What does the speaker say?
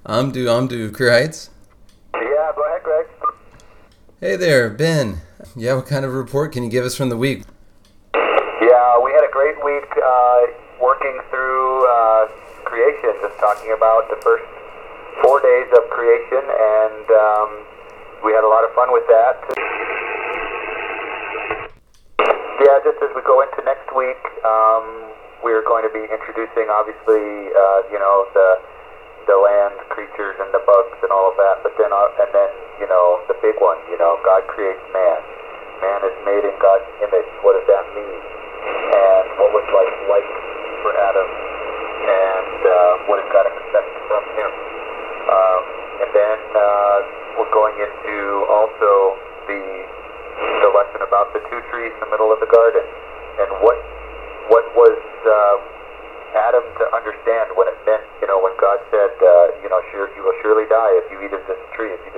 I'm Career Heights. Yeah, go ahead, Greg. Hey there, Ben. Yeah, what kind of report can you give us from the week? Yeah, we had a great week working through creation, just talking about the first 4 days of creation, and we had a lot of fun with that. Yeah, just as we go into next week, we're going to be introducing, obviously, the land creatures and the bugs and all of that, but then the big one, God creates man. Man is made in God's image. What does that mean? And what was life like for Adam? And what did God expect from him? And then we're going into also the lesson about the two trees in the middle of the garden, and what was Adam to understand what it meant. When God said, you will surely die if you eat of this tree. If you